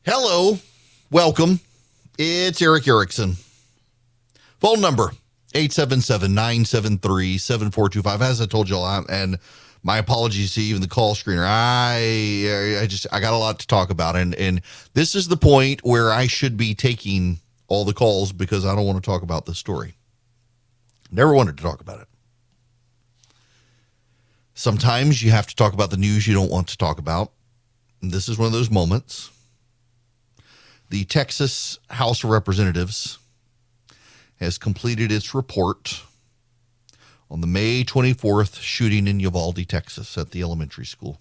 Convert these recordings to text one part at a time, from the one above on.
Hello, welcome. It's Erick Erickson. Phone number 877-973-7425. As I told you, and my apologies to even the call screener. I got a lot to talk about, and this is the point where I should be taking all the calls because I don't want to talk about this story. Never wanted to talk about it. Sometimes you have to talk about the news you don't want to talk about. And this is one of those moments. The Texas House of Representatives has completed its report on the May 24th shooting in Uvalde, Texas at the elementary school.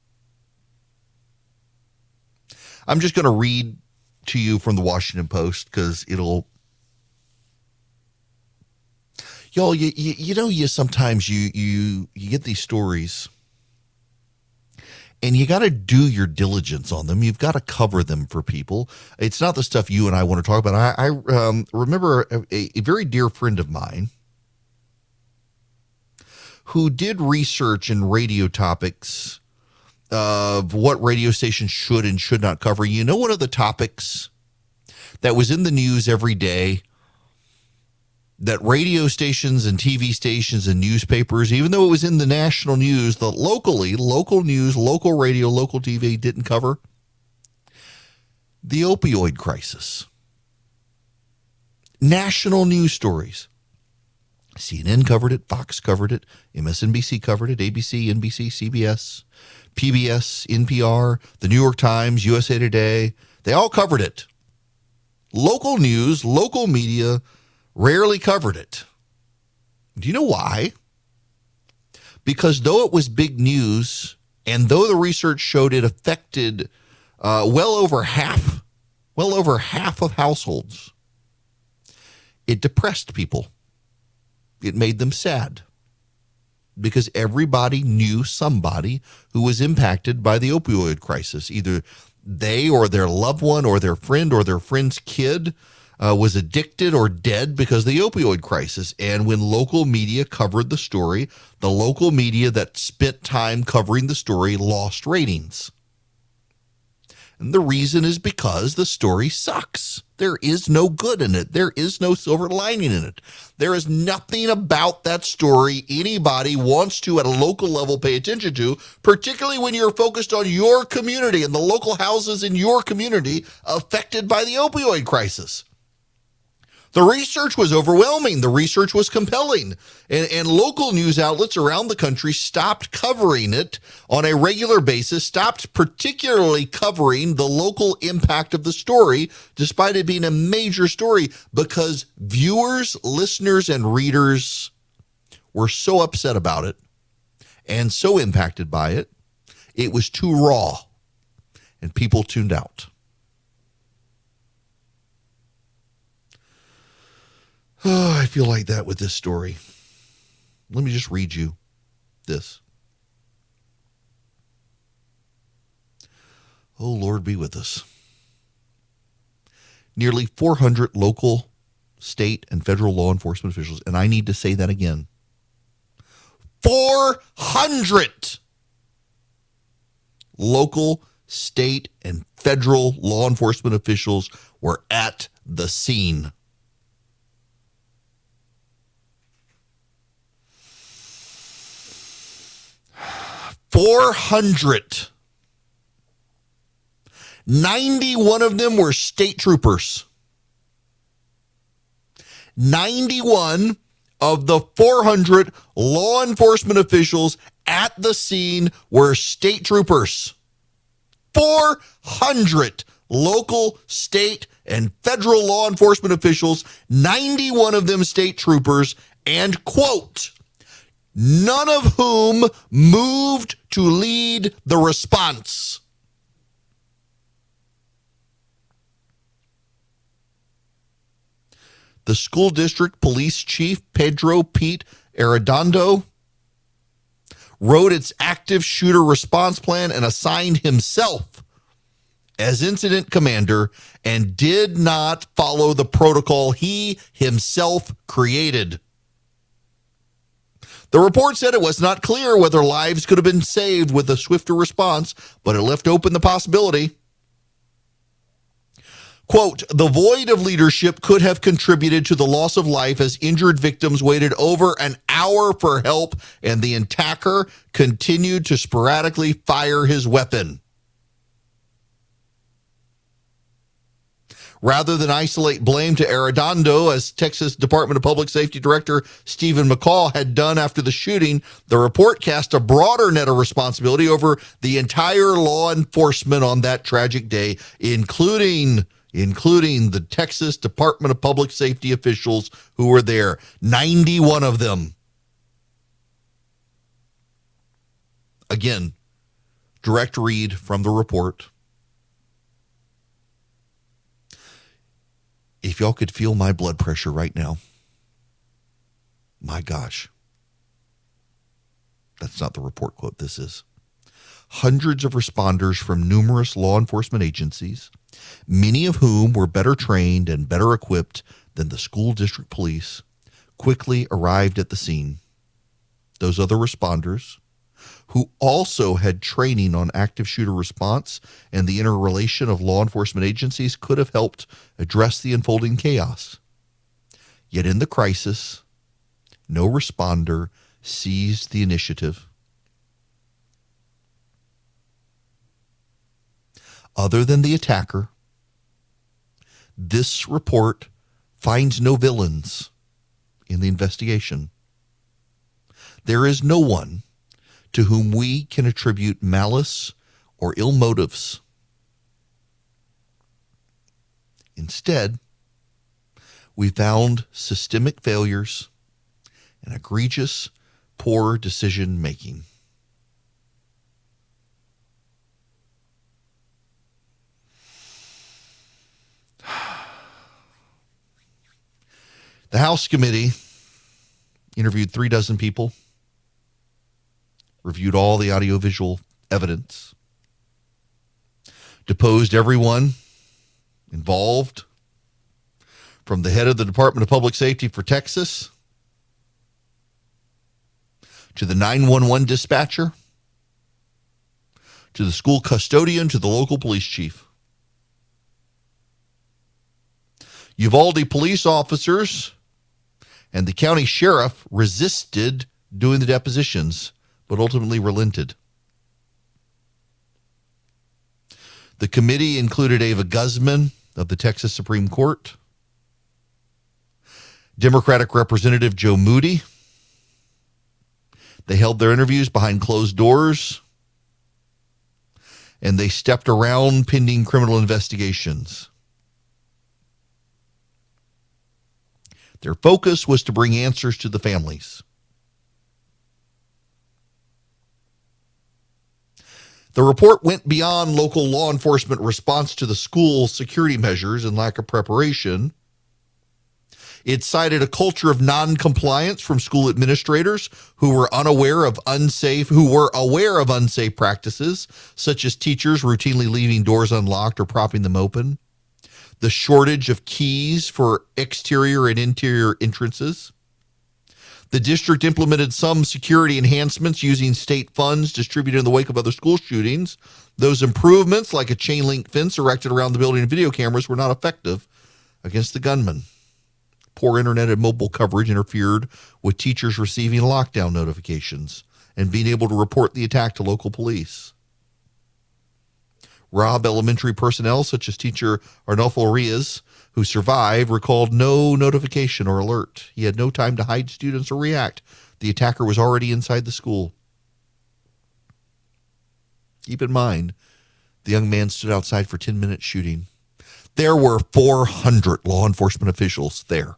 I'm just going to read to you from the Washington Post because it'll, y'all, you sometimes you get these stories and you got to do your diligence on them. You've got to cover them for people. It's not the stuff you and I want to talk about. I remember a very dear friend of mine who did research in radio topics of what radio stations should and should not cover. You know, one of the topics that was in the news every day that radio stations and TV stations and newspapers, even though it was in the national news, the local news, local radio, local TV didn't cover? The opioid crisis. National news stories. CNN covered it, Fox covered it, MSNBC covered it, ABC, NBC, CBS, PBS, NPR, the New York Times, USA Today. They all covered it. Local news, local media rarely covered it. Do you know why? Because though it was big news, and though the research showed it affected well over half of households, it depressed people. It made them sad because everybody knew somebody who was impacted by the opioid crisis. Either they or their loved one or their friend or their friend's kid was addicted or dead because of the opioid crisis. And when local media covered the story, the local media that spent time covering the story lost ratings. And the reason is because the story sucks. There is no good in it. There is no silver lining in it. There is nothing about that story anybody wants to at a local level pay attention to, particularly when you're focused on your community and the local houses in your community affected by the opioid crisis. The research was overwhelming. The research was compelling. And local news outlets around the country stopped covering it on a regular basis, stopped particularly covering the local impact of the story, despite it being a major story, because viewers, listeners, and readers were so upset about it and so impacted by it, it was too raw, and people tuned out. Oh, I feel like that with this story. Let me just read you this. Oh, Lord, be with us. Nearly 400 local, state, and federal law enforcement officials, and I need to say that again. 400 local, state, and federal law enforcement officials were at the scene. 400. 91 of them were state troopers. 91 of the 400 law enforcement officials at the scene were state troopers. 400 local, state, and federal law enforcement officials, 91 of them state troopers, and, quote, none of whom moved to lead the response. The school district police chief, Pedro Pete Arredondo, wrote its active shooter response plan and assigned himself as incident commander and did not follow the protocol he himself created. The report said it was not clear whether lives could have been saved with a swifter response, but it left open the possibility. Quote, the void of leadership could have contributed to the loss of life as injured victims waited over an hour for help and the attacker continued to sporadically fire his weapon. Rather than isolate blame to Arredondo, as Texas Department of Public Safety Director Stephen McCall had done after the shooting, the report cast a broader net of responsibility over the entire law enforcement on that tragic day, including the Texas Department of Public Safety officials who were there, 91 of them. Again, direct read from the report. If y'all could feel my blood pressure right now, my gosh. That's not the report quote, this is. Hundreds of responders from numerous law enforcement agencies, many of whom were better trained and better equipped than the school district police, quickly arrived at the scene. Those other responders, who also had training on active shooter response and the interrelation of law enforcement agencies, could have helped address the unfolding chaos. Yet in the crisis, no responder seized the initiative. Other than the attacker, this report finds no villains in the investigation. There is no one to whom we can attribute malice or ill motives. Instead, we found systemic failures and egregious, poor decision making. The House committee interviewed 36 people, reviewed all the audiovisual evidence, deposed everyone involved, from the head of the Department of Public Safety for Texas to the 911 dispatcher, to the school custodian, to the local police chief. Uvalde police officers and the county sheriff resisted doing the depositions, but ultimately relented. The committee included Ava Guzman of the Texas Supreme Court, Democratic Representative Joe Moody. They held their interviews behind closed doors, and they stepped around pending criminal investigations. Their focus was to bring answers to the families. The report went beyond local law enforcement response to the school security measures and lack of preparation. It cited a culture of non-compliance from school administrators who were aware of unsafe practices, such as teachers routinely leaving doors unlocked or propping them open, the shortage of keys for exterior and interior entrances. The district implemented some security enhancements using state funds distributed in the wake of other school shootings. Those improvements, like a chain link fence erected around the building and video cameras, were not effective against the gunman. Poor internet and mobile coverage interfered with teachers receiving lockdown notifications and being able to report the attack to local police. Robb Elementary personnel, such as teacher Arnulfo Riaz, who survived, recalled no notification or alert. He had no time to hide students or react. The attacker was already inside the school. Keep in mind, the young man stood outside for 10 minutes shooting. There were 400 law enforcement officials there.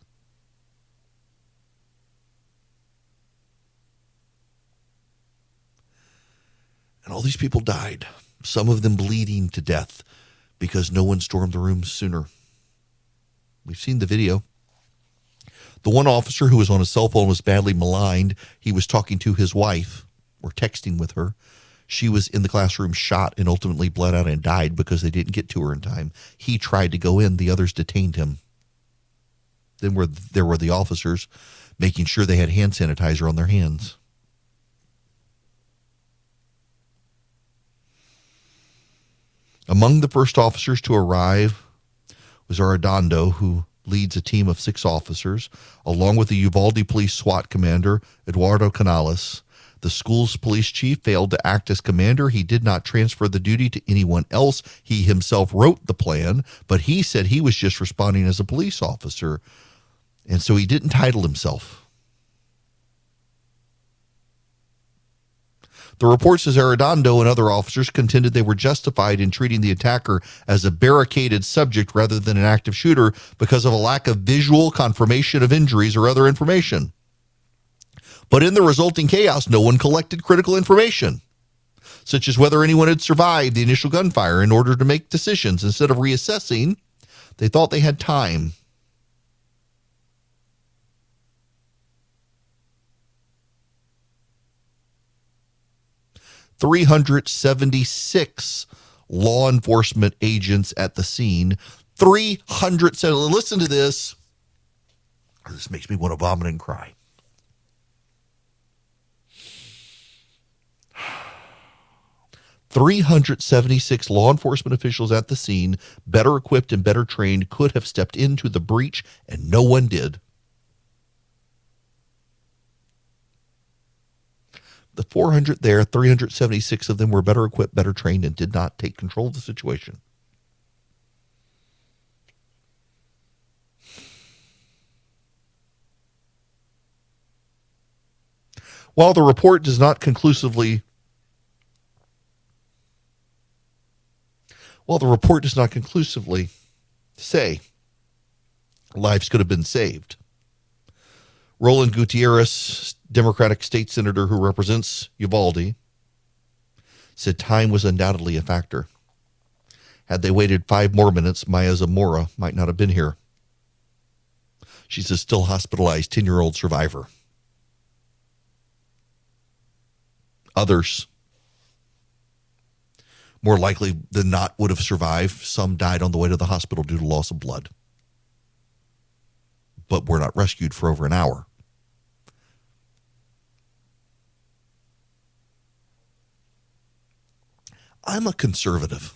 And all these people died, some of them bleeding to death because no one stormed the room sooner. We've seen the video. The one officer who was on his cell phone was badly maligned. He was talking to his wife or texting with her. She was in the classroom, shot, and ultimately bled out and died because they didn't get to her in time. He tried to go in. The others detained him. Then there were the officers making sure they had hand sanitizer on their hands. Among the first officers to arrive was Arredondo, who leads a team of 6 officers, along with the Uvalde Police SWAT commander, Eduardo Canales. The school's police chief failed to act as commander. He did not transfer the duty to anyone else. He himself wrote the plan, but he said he was just responding as a police officer, and so he didn't title himself. The report says Arredondo and other officers contended they were justified in treating the attacker as a barricaded subject rather than an active shooter because of a lack of visual confirmation of injuries or other information. But in the resulting chaos, no one collected critical information, such as whether anyone had survived the initial gunfire, in order to make decisions. Instead of reassessing, they thought they had time. "376 law enforcement agents at the scene." 300. Listen to this. This makes me want to vomit and cry. 376 law enforcement officials at the scene, better equipped and better trained, could have stepped into the breach, and no one did. The 400 there, 376 of them were better equipped, better trained, and did not take control of the situation. While the report does not conclusively say lives could have been saved, Roland Gutierrez, Democratic state senator who represents Uvalde, said time was undoubtedly a factor. Had they waited 5 more minutes, Maya Zamora might not have been here. She's a still hospitalized 10-year-old survivor. Others, more likely than not, would have survived. Some died on the way to the hospital due to loss of blood, but were not rescued for over an hour. I'm a conservative.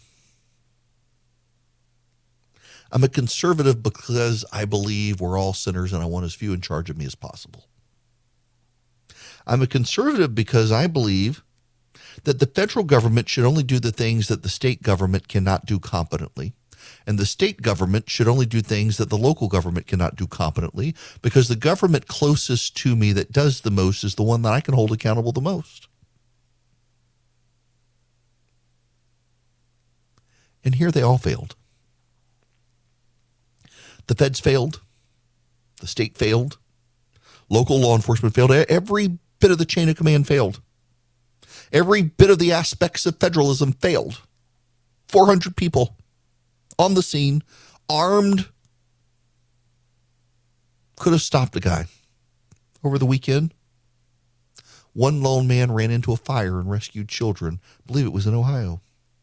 I'm a conservative because I believe we're all sinners and I want as few in charge of me as possible. I'm a conservative because I believe that the federal government should only do the things that the state government cannot do competently, and the state government should only do things that the local government cannot do competently, because the government closest to me that does the most is the one that I can hold accountable the most. And here they all failed. The feds failed. The state failed. Local law enforcement failed. Every bit of the chain of command failed. Every bit of the aspects of federalism failed. 400 people on the scene, armed, could have stopped a guy. Over the weekend, one lone man ran into a fire and rescued children. I believe it was in Ohio.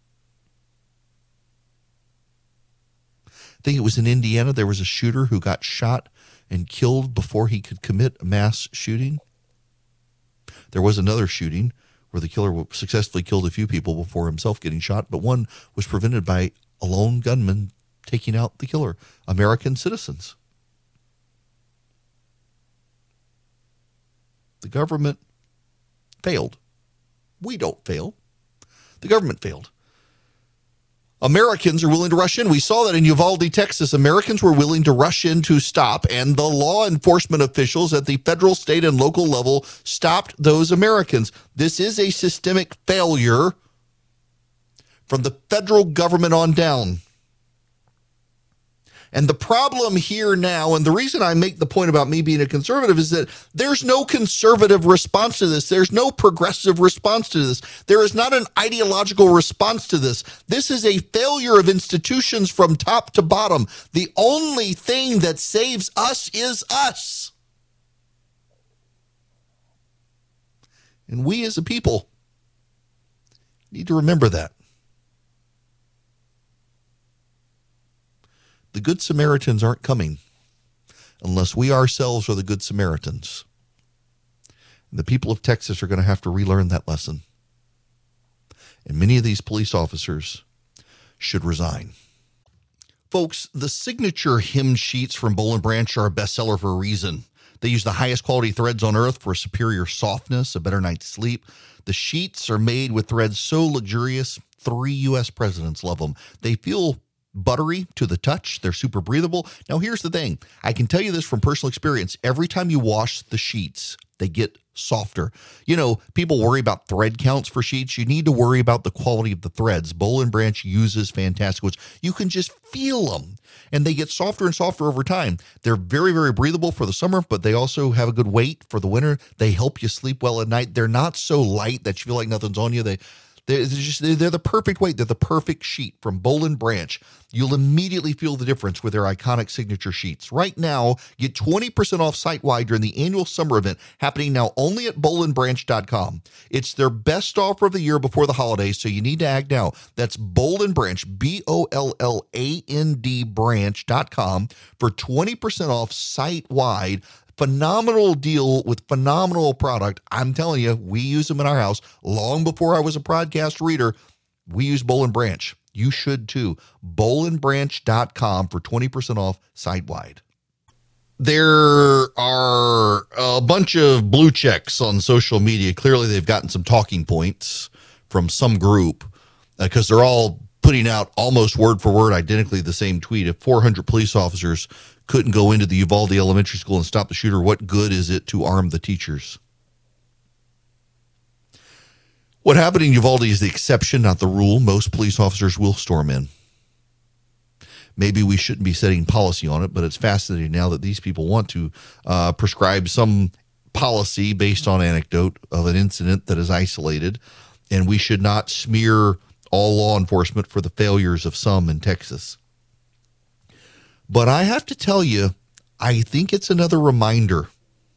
I think it was in Indiana. There was a shooter who got shot and killed before he could commit a mass shooting. There was another shooting where the killer successfully killed a few people before himself getting shot, but one was prevented by a lone gunman taking out the killer. American citizens. The government failed. We don't fail. The government failed. Americans are willing to rush in. We saw that in Uvalde, Texas. Americans were willing to rush in to stop, and the law enforcement officials at the federal, state, and local level stopped those Americans. This is a systemic failure from the federal government on down. And the problem here now, and the reason I make the point about me being a conservative, is that there's no conservative response to this. There's no progressive response to this. There is not an ideological response to this. This is a failure of institutions from top to bottom. The only thing that saves us is us. And we as a people need to remember that. The Good Samaritans aren't coming unless we ourselves are the Good Samaritans. The people of Texas are going to have to relearn that lesson. And many of these police officers should resign. Folks, the signature hem sheets from Boll & Branch are a bestseller for a reason. They use the highest quality threads on earth for superior softness, a better night's sleep. The sheets are made with threads so luxurious, 3 U.S. presidents love them. They feel buttery to the touch. They're super breathable. Now, here's the thing. I can tell you this from personal experience. Every time you wash the sheets, they get softer. You know, people worry about thread counts for sheets. You need to worry about the quality of the threads. Boll & Branch uses fantastic ones. You can just feel them, and they get softer and softer over time. They're very, very breathable for the summer, but they also have a good weight for the winter. They help you sleep well at night. They're not so light that you feel like nothing's on you. They're the perfect weight. They're the perfect sheet from Boll & Branch. You'll immediately feel the difference with their iconic signature sheets. Right now, get 20% off site-wide during the annual summer event happening now only at bollandbranch.com. It's their best offer of the year before the holidays, so you need to act now. That's Boll & Branch, BOLLAND branch.com for 20% off site-wide. Phenomenal deal with phenomenal product. I'm telling you, we use them in our house. Long before I was a podcast reader, we use Boll & Branch. You should too. bollandbranch.com for 20% off site-wide. There are a bunch of blue checks on social media. Clearly, they've gotten some talking points from some group because they're all putting out almost word for word identically the same tweet. If 400 police officers couldn't go into the Uvalde Elementary School and stop the shooter, what good is it to arm the teachers? What happened in Uvalde is the exception, not the rule. Most police officers will storm in. Maybe we shouldn't be setting policy on it, but it's fascinating now that these people want to prescribe some policy based on anecdote of an incident that is isolated, and we should not smear all law enforcement for the failures of some in Texas. But I have to tell you, I think it's another reminder.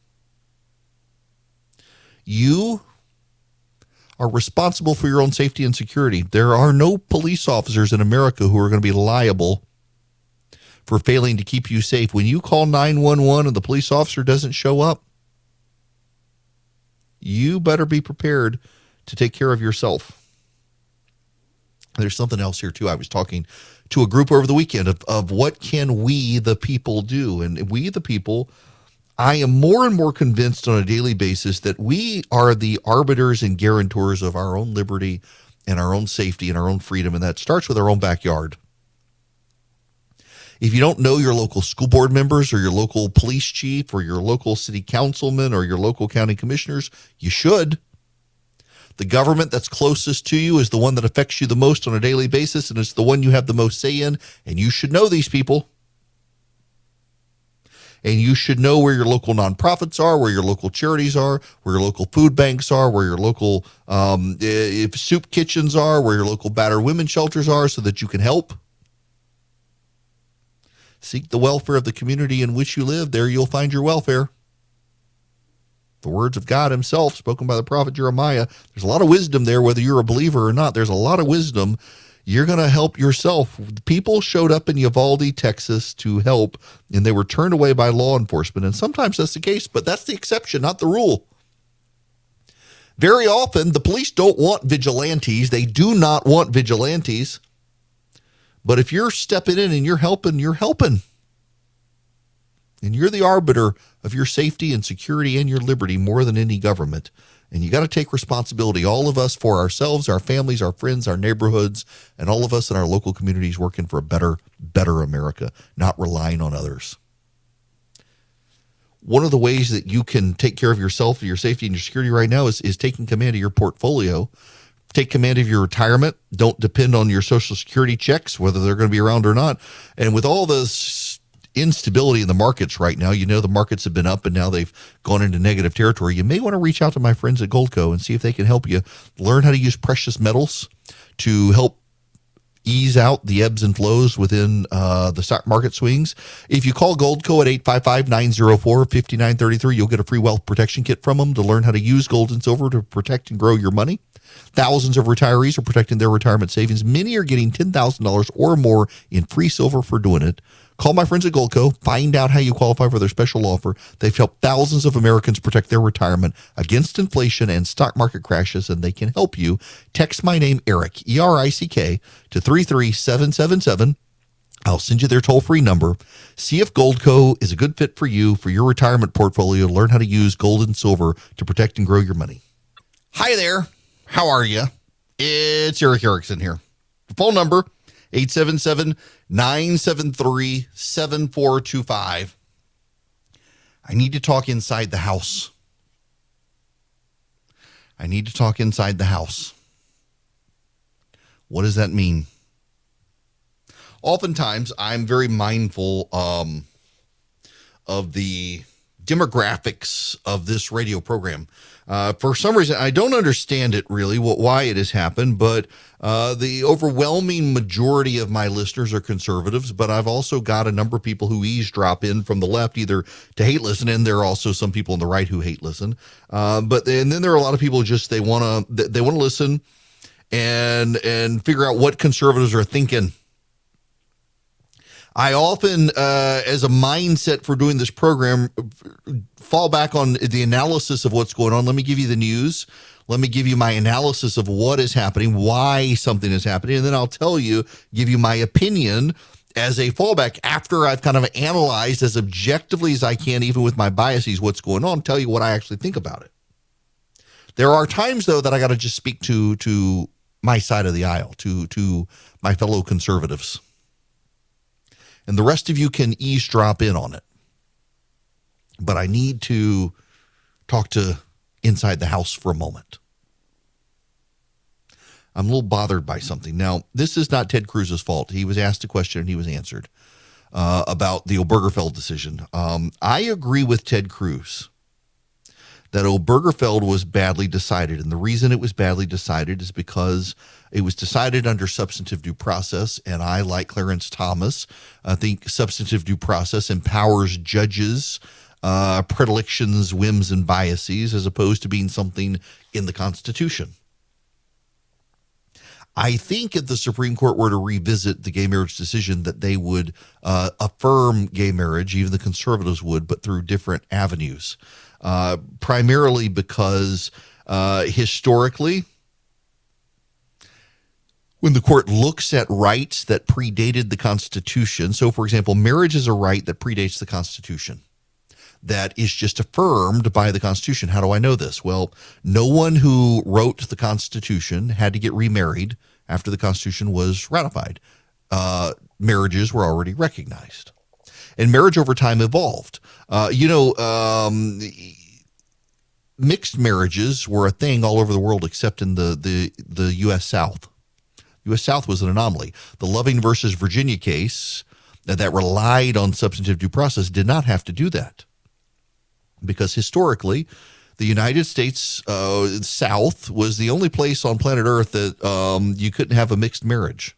You are responsible for your own safety and security. There are no police officers in America who are going to be liable for failing to keep you safe. When you call 911 and the police officer doesn't show up, you better be prepared to take care of yourself. There's something else here, too. I was talking to a group over the weekend of what can we, the people, do. And we, the people, I am more and more convinced on a daily basis that we are the arbiters and guarantors of our own liberty and our own safety and our own freedom. And that starts with our own backyard. If you don't know your local school board members or your local police chief or your local city councilman or your local county commissioners, you should. The government that's closest to you is the one that affects you the most on a daily basis, and it's the one you have the most say in, and you should know these people. And you should know where your local nonprofits are, where your local charities are, where your local food banks are, where your local soup kitchens are, where your local battered women shelters are, so that you can help. Seek the welfare of the community in which you live. There you'll find your welfare. The words of God himself, spoken by the prophet Jeremiah. There's a lot of wisdom there, whether you're a believer or not. There's a lot of wisdom. You're going to help yourself. People showed up in Uvalde, Texas to help, and they were turned away by law enforcement. And sometimes that's the case, but that's the exception, not the rule. Very often, the police don't want vigilantes. They do not want vigilantes. But if you're stepping in and you're helping, you're helping. And you're the arbiter of your safety and security and your liberty more than any government. And you got to take responsibility, all of us, for ourselves, our families, our friends, our neighborhoods, and all of us in our local communities working for a better America, not relying on others. One of the ways that you can take care of yourself, your safety, and your security right now is taking command of your portfolio. Take command of your retirement. Don't depend on your Social Security checks, whether they're going to be around or not. And with all this instability in the markets right now, you know the markets have been up and now they've gone into negative territory. You may want to reach out to my friends at Goldco and see if they can help you learn how to use precious metals to help ease out the ebbs and flows within the stock market swings. If you call Goldco at 855-904-5933, you'll get a free wealth protection kit from them to learn how to use gold and silver to protect and grow your money. Thousands of retirees are protecting their retirement savings. Many are getting $10,000 or more in free silver for doing it. Call my friends at Goldco. Find out how you qualify for their special offer. They've helped thousands of Americans protect their retirement against inflation and stock market crashes, and they can help you. Text my name, Eric, E-R-I-C-K, to 33777. I'll send you their toll-free number. See if Goldco is a good fit for you, for your retirement portfolio, to learn how to use gold and silver to protect and grow your money. Hi there. How are you? It's Eric Erickson here. The phone number, 877-973-7425. I need to talk inside the house. I need to talk inside the house. What does that mean? Oftentimes, I'm very mindful of the demographics of this radio program. For some reason, I don't understand it really, why it has happened, but the overwhelming majority of my listeners are conservatives, but I've also got a number of people who eavesdrop in from the left, either to hate listen, and there are also some people on the right who hate listen. And then there are a lot of people just, they want to listen and figure out what conservatives are thinking. I often, as a mindset for doing this program, fall back on the analysis of what's going on. Let me give you the news. Let me give you my analysis of what is happening, why something is happening, and then I'll give you my opinion as a fallback after I've kind of analyzed as objectively as I can, even with my biases, what's going on, tell you what I actually think about it. There are times, though, that I got to just speak to my side of the aisle, to my fellow conservatives. And the rest of you can eavesdrop in on it. But I need to talk to inside the house for a moment. I'm a little bothered by something. Now, this is not Ted Cruz's fault. He was asked a question and he was answered about the Obergefell decision. I agree with Ted Cruz that Obergefell was badly decided. And the reason it was badly decided is because it was decided under substantive due process. And I, like Clarence Thomas, I think substantive due process empowers judges' predilections, whims, and biases, as opposed to being something in the Constitution. I think if the Supreme Court were to revisit the gay marriage decision, that they would affirm gay marriage, even the conservatives would, but through different avenues. Primarily because historically, when the court looks at rights that predated the Constitution, so for example, marriage is a right that predates the Constitution, that is just affirmed by the Constitution. How do I know this? Well, no one who wrote the Constitution had to get remarried after the Constitution was ratified. Marriages were already recognized. And marriage over time evolved. Mixed marriages were a thing all over the world except in the U.S. South. U.S. South was an anomaly. The Loving versus Virginia case that relied on substantive due process did not have to do that. Because historically, the United States South was the only place on planet Earth that you couldn't have a mixed marriage.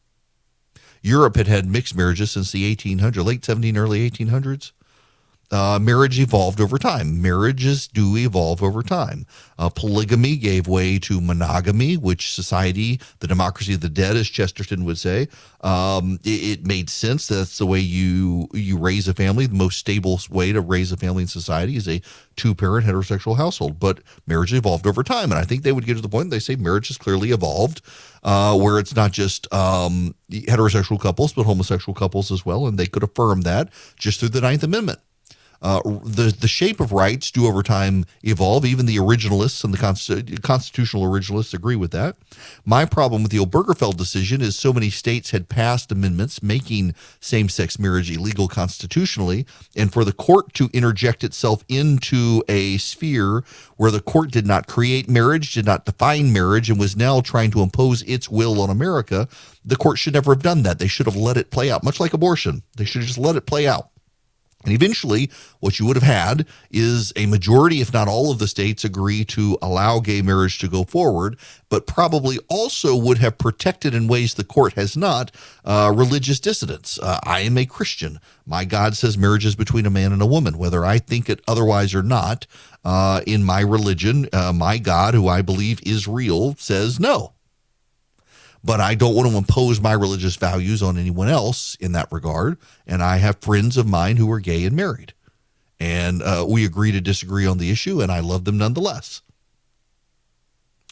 Europe had mixed marriages since the 1800s, late 17, early 1800s. Marriage evolved over time. Marriages do evolve over time. Polygamy gave way to monogamy, which society, the democracy of the dead, as Chesterton would say, it made sense. That's the way you raise a family. The most stable way to raise a family in society is a two-parent heterosexual household. But marriage evolved over time, and I think they would get to the point they say marriage has clearly evolved, where it's not just heterosexual couples, but homosexual couples as well, and they could affirm that just through the Ninth Amendment. The shape of rights do over time evolve. Even the originalists and the constitutional originalists agree with that. My problem with the Obergefell decision is so many states had passed amendments making same-sex marriage illegal constitutionally, and for the court to interject itself into a sphere where the court did not create marriage, did not define marriage, and was now trying to impose its will on America, the court should never have done that. They should have let it play out, much like abortion. They should have just let it play out. And eventually, what you would have had is a majority, if not all of the states, agree to allow gay marriage to go forward, but probably also would have protected in ways the court has not, religious dissidents. I am a Christian. My God says marriage is between a man and a woman. Whether I think it otherwise or not, in my religion, my God, who I believe is real, says no. But I don't want to impose my religious values on anyone else in that regard. And I have friends of mine who are gay and married. And we agree to disagree on the issue, and I love them nonetheless.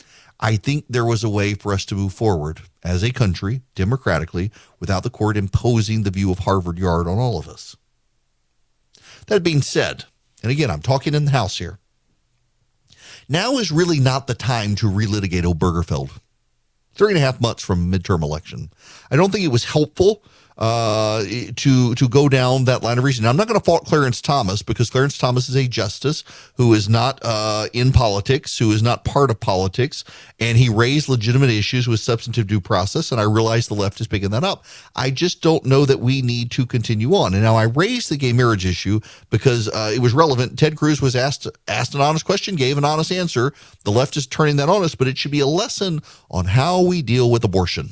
I think there was a way for us to move forward as a country, democratically, without the court imposing the view of Harvard Yard on all of us. That being said, and again, I'm talking in the House here, now is really not the time to relitigate Obergefell. 3.5 months from a midterm election. I don't think it was helpful to go down that line of reasoning. Now, I'm not going to fault Clarence Thomas, because Clarence Thomas is a justice who is not in politics, who is not part of politics, and he raised legitimate issues with substantive due process, and I realize the left is picking that up. I just don't know that we need to continue on. And now I raised the gay marriage issue because it was relevant. Ted Cruz was asked an honest question, gave an honest answer. The left is turning that on us, but it should be a lesson on how we deal with abortion.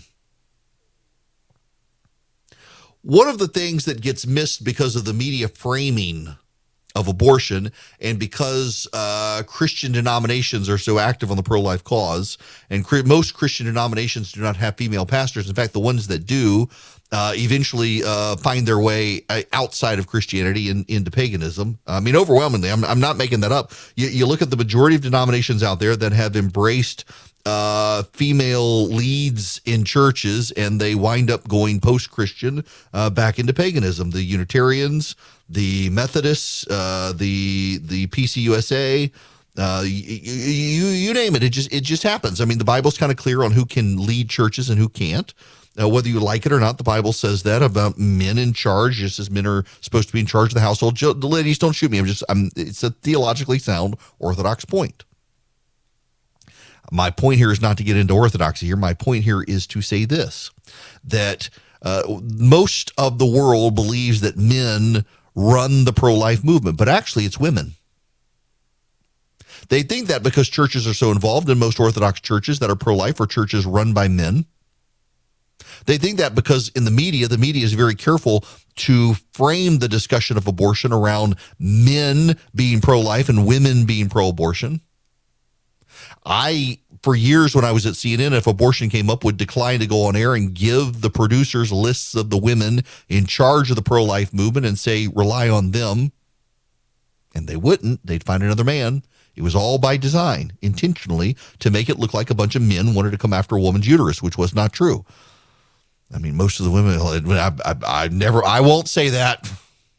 One of the things that gets missed because of the media framing of abortion, and because Christian denominations are so active on the pro-life cause, and most Christian denominations do not have female pastors. In fact, the ones that do eventually find their way outside of Christianity and into paganism. I mean, overwhelmingly, I'm not making that up. You look at the majority of denominations out there that have embraced female leads in churches, and they wind up going post-Christian back into paganism. The Unitarians, the Methodists, the PCUSA, you name it. It just happens. I mean, the Bible's kind of clear on who can lead churches and who can't. Whether you like it or not, the Bible says that about men in charge, just as men are supposed to be in charge of the household. The ladies, don't shoot me. It's a theologically sound Orthodox point. My point here is not to get into orthodoxy here. My point here is to say this, that most of the world believes that men run the pro-life movement, but actually it's women. They think that because churches are so involved, in most Orthodox churches that are pro-life are churches run by men. They think that because in the media is very careful to frame the discussion of abortion around men being pro-life and women being pro-abortion. For years when I was at CNN, if abortion came up, would decline to go on air and give the producers lists of the women in charge of the pro-life movement and say, rely on them. And they wouldn't. They'd find another man. It was all by design, intentionally, to make it look like a bunch of men wanted to come after a woman's uterus, which was not true. I mean, most of the women, I won't say that.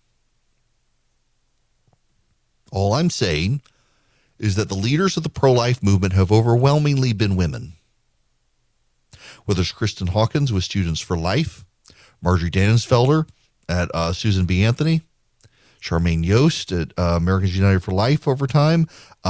All I'm saying is that the leaders of the pro-life movement have overwhelmingly been women. Whether it's Kristen Hawkins with Students for Life, Marjorie Dansfelder at Susan B. Anthony, Charmaine Yost at Americans United for Life over time,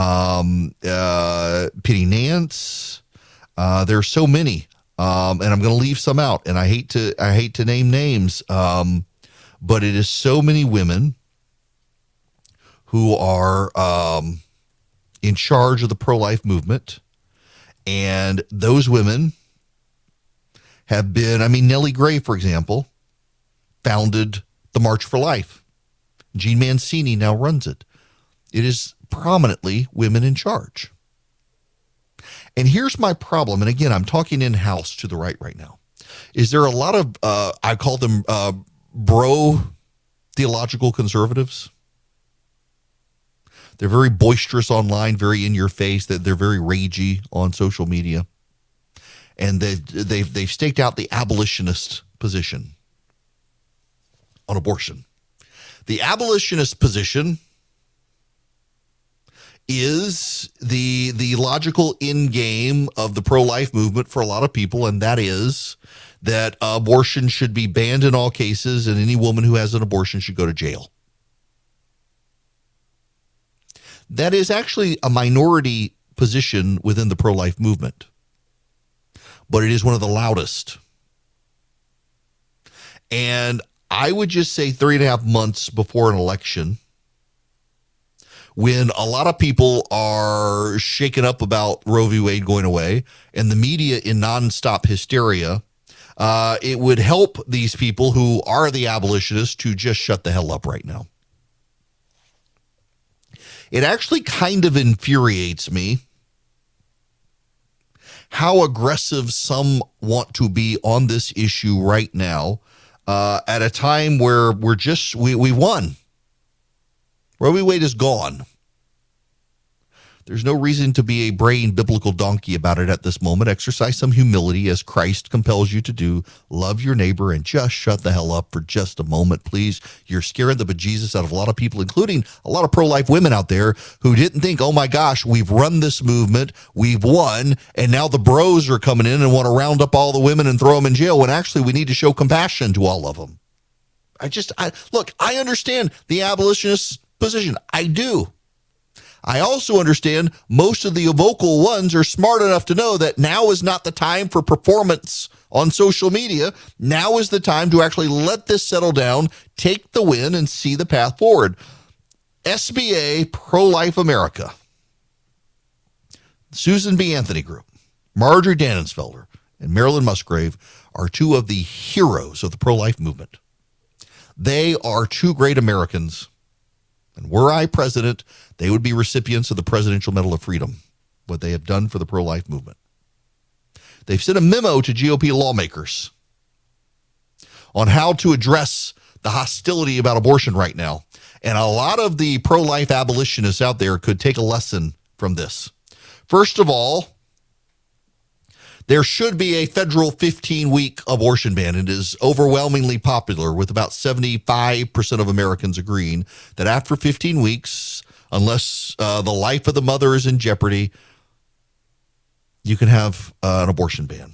Penny Nance. There are so many, and I'm going to leave some out. And I hate to name names, but it is so many women who are in charge of the pro-life movement. And those women have been, Nellie Gray, for example, founded the March for Life. Gene Mancini now runs it. It is prominently women in charge. And here's my problem. And again, I'm talking in-house to the right now. Is there a lot of, I call them bro-theological conservatives? They're very boisterous online, very in your face. That they're very ragey on social media, and they've staked out the abolitionist position on abortion. The abolitionist position is the logical end game of the pro-life movement for a lot of people, and that is that abortion should be banned in all cases, and any woman who has an abortion should go to jail. That is actually a minority position within the pro-life movement, but it is one of the loudest. And I would just say 3.5 months before an election, when a lot of people are shaken up about Roe v. Wade going away and the media in nonstop hysteria, it would help these people who are the abolitionists to just shut the hell up right now. It actually kind of infuriates me how aggressive some want to be on this issue right now, at a time where we won. Roe v. Wade is gone. There's no reason to be a brain biblical donkey about it at this moment. Exercise some humility as Christ compels you to do. Love your neighbor and just shut the hell up for just a moment, please. You're scaring the bejesus out of a lot of people, including a lot of pro-life women out there who didn't think, oh my gosh, we've run this movement, we've won, and now the bros are coming in and want to round up all the women and throw them in jail, when actually we need to show compassion to all of them. Look, I understand the abolitionist position. I do. I also understand most of the vocal ones are smart enough to know that now is not the time for performance on social media. Now is the time to actually let this settle down, take the win, and see the path forward. SBA Pro-Life America, Susan B. Anthony Group, Marjorie Dannensfelder, and Marilyn Musgrave are two of the heroes of the pro-life movement. They are two great Americans. And were I president, they would be recipients of the Presidential Medal of Freedom, what they have done for the pro-life movement. They've sent a memo to GOP lawmakers on how to address the hostility about abortion right now. And a lot of the pro-life abolitionists out there could take a lesson from this. First of all, there should be a federal 15-week abortion ban. It is overwhelmingly popular, with about 75% of Americans agreeing that after 15 weeks, unless the life of the mother is in jeopardy, you can have an abortion ban.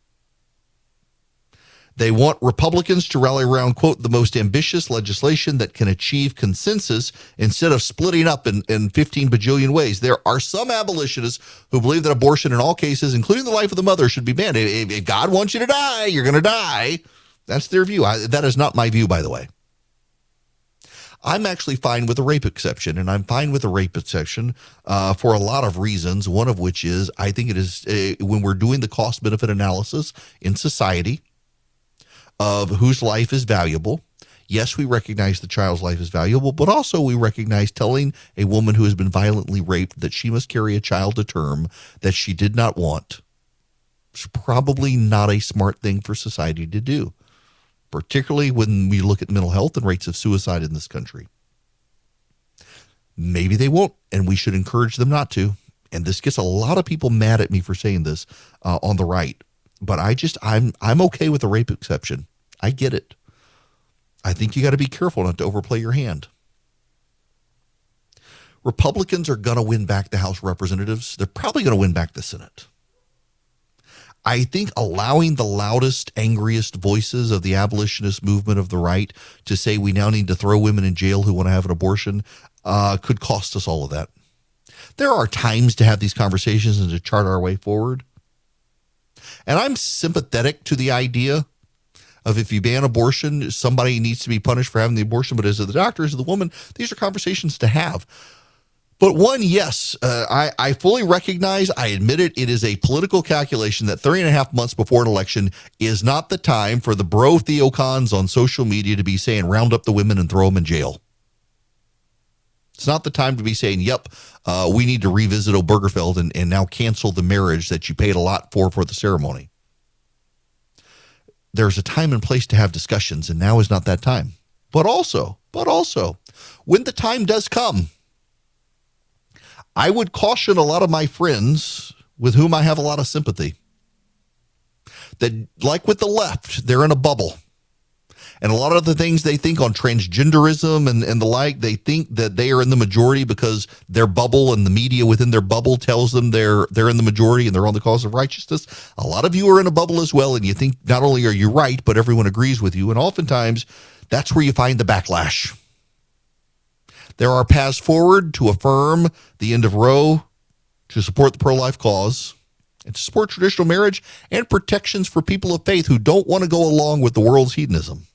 They want Republicans to rally around, quote, the most ambitious legislation that can achieve consensus instead of splitting up in 15 bajillion ways. There are some abolitionists who believe that abortion in all cases, including the life of the mother, should be banned. If God wants you to die, you're going to die. That's their view. That is not my view, by the way. I'm actually fine with the rape exception, and I'm fine with the rape exception for a lot of reasons, one of which is I think it is when we're doing the cost-benefit analysis in society, of whose life is valuable. Yes, we recognize the child's life is valuable, but also we recognize telling a woman who has been violently raped that she must carry a child to term that she did not want is probably not a smart thing for society to do, particularly when we look at mental health and rates of suicide in this country. Maybe they won't, and we should encourage them not to. And this gets a lot of people mad at me for saying this on the right. But I'm okay with the rape exception. I get it. I think you got to be careful not to overplay your hand. Republicans are going to win back the House of Representatives. They're probably going to win back the Senate. I think allowing the loudest, angriest voices of the abolitionist movement of the right to say we now need to throw women in jail who want to have an abortion could cost us all of that. There are times to have these conversations and to chart our way forward. And I'm sympathetic to the idea of if you ban abortion, somebody needs to be punished for having the abortion. But as the doctor, as the woman, these are conversations to have. But one, yes, I fully recognize, I admit it, it is a political calculation that 3.5 months before an election is not the time for the bro theocons on social media to be saying round up the women and throw them in jail. It's not the time to be saying, yep, we need to revisit Obergefell and now cancel the marriage that you paid a lot for the ceremony. There's a time and place to have discussions, and now is not that time. But also, when the time does come, I would caution a lot of my friends with whom I have a lot of sympathy that, like with the left, they're in a bubble. And a lot of the things they think on transgenderism and the like, they think that they are in the majority because their bubble and the media within their bubble tells them they're in the majority and they're on the cause of righteousness. A lot of you are in a bubble as well, and you think not only are you right, but everyone agrees with you. And oftentimes, that's where you find the backlash. There are paths forward to affirm the end of Roe, to support the pro-life cause, and to support traditional marriage and protections for people of faith who don't want to go along with the world's hedonism.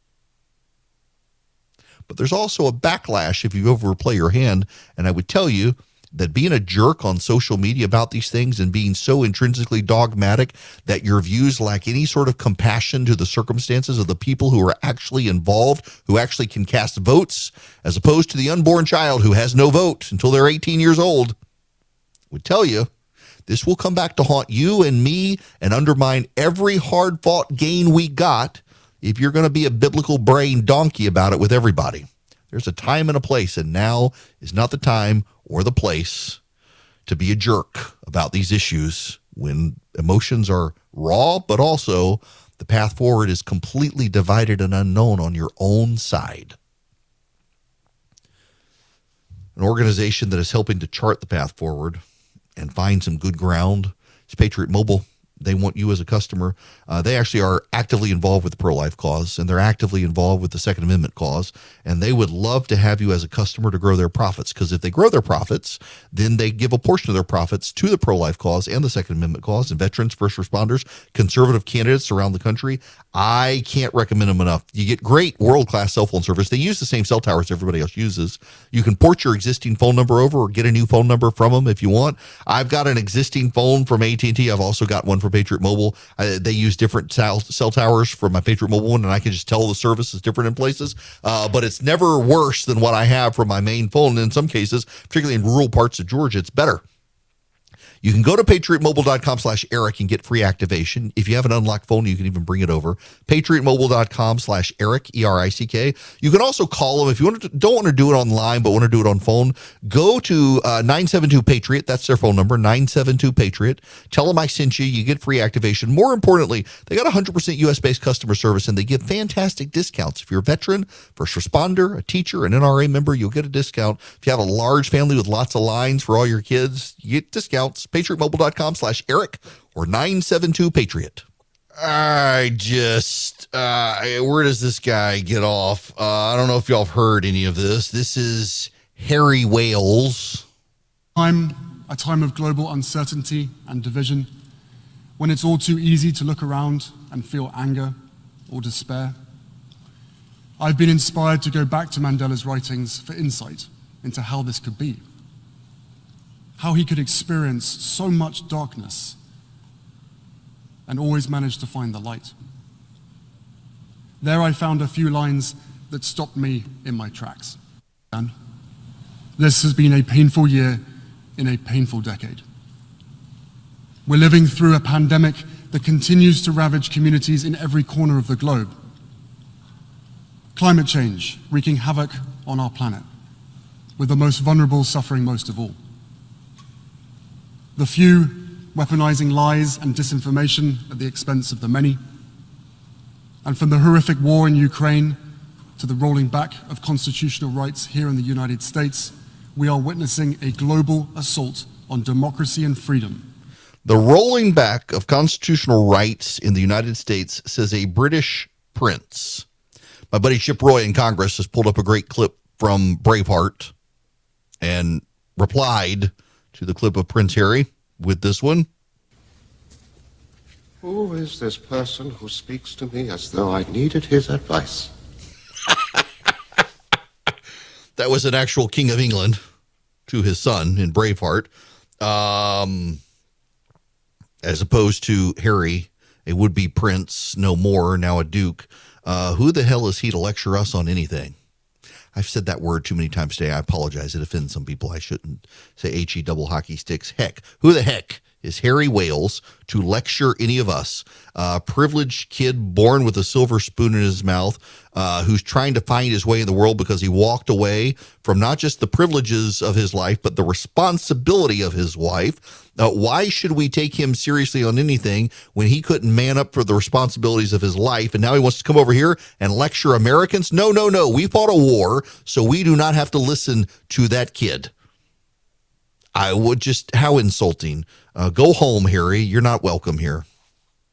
But there's also a backlash if you overplay your hand, and I would tell you that being a jerk on social media about these things and being so intrinsically dogmatic that your views lack any sort of compassion to the circumstances of the people who are actually involved, who actually can cast votes, as opposed to the unborn child who has no vote until they're 18 years old, would tell you this will come back to haunt you and me and undermine every hard-fought gain we got if you're going to be a biblical brain donkey about it with everybody. There's a time and a place, and now is not the time or the place to be a jerk about these issues when emotions are raw, but also the path forward is completely divided and unknown on your own side. An organization that is helping to chart the path forward and find some good ground is Patriot Mobile. They want you as a customer. They actually are actively involved with the pro-life cause, and they're actively involved with the Second Amendment cause, and they would love to have you as a customer to grow their profits, because if they grow their profits, then they give a portion of their profits to the pro-life cause and the Second Amendment cause, and veterans, first responders, conservative candidates around the country. I can't recommend them enough. You get great world-class cell phone service. They use the same cell towers everybody else uses. You can port your existing phone number over or get a new phone number from them if you want. I've got an existing phone from AT&T. I've also got one from Patriot Mobile. They use different cell towers for my Patriot Mobile one, and I can just tell the service is different in places. But it's never worse than what I have from my main phone. And in some cases, particularly in rural parts of Georgia, it's better. You can go to patriotmobile.com/Eric and get free activation. If you have an unlocked phone, you can even bring it over. patriotmobile.com/Eric, E-R-I-C-K. You can also call them if you don't want to do it online, but want to do it on phone. Go to 972-PATRIOT. That's their phone number, 972-PATRIOT. Tell them I sent you. You get free activation. More importantly, they got 100% U.S.-based customer service, and they give fantastic discounts. If you're a veteran, first responder, a teacher, an NRA member, you'll get a discount. If you have a large family with lots of lines for all your kids, you get discounts. patriotmobile.com/Eric or 972-PATRIOT. Where does this guy get off? I don't know if y'all have heard any of this. This is Harry Wales. A time of global uncertainty and division, when it's all too easy to look around and feel anger or despair. I've been inspired to go back to Mandela's writings for insight into how this could be. How he could experience so much darkness and always manage to find the light. There I found a few lines that stopped me in my tracks. This has been a painful year in a painful decade. We're living through a pandemic that continues to ravage communities in every corner of the globe. Climate change wreaking havoc on our planet, with the most vulnerable suffering most of all. The few weaponizing lies and disinformation at the expense of the many. And from the horrific war in Ukraine to the rolling back of constitutional rights here in the United States, we are witnessing a global assault on democracy and freedom. The rolling back of constitutional rights in the United States, says a British prince. My buddy Chip Roy in Congress has pulled up a great clip from Braveheart and replied to the clip of Prince Harry with this one. Who is this person who speaks to me as though I needed his advice? That was an actual King of England to his son in Braveheart, as opposed to Harry, a would-be prince, no more, now a duke. Who the hell is he to lecture us on anything? I've said that word too many times today. I apologize. It offends some people. I shouldn't say H-E double hockey sticks. Heck, who the heck is Harry Wales to lecture any of us? A privileged kid born with a silver spoon in his mouth, who's trying to find his way in the world because he walked away from not just the privileges of his life, but the responsibility of his wife. Why should we take him seriously on anything when he couldn't man up for the responsibilities of his life? And now he wants to come over here and lecture Americans? No. We fought a war, so we do not have to listen to that kid. I would just, how insulting. Go home, Harry. You're not welcome here.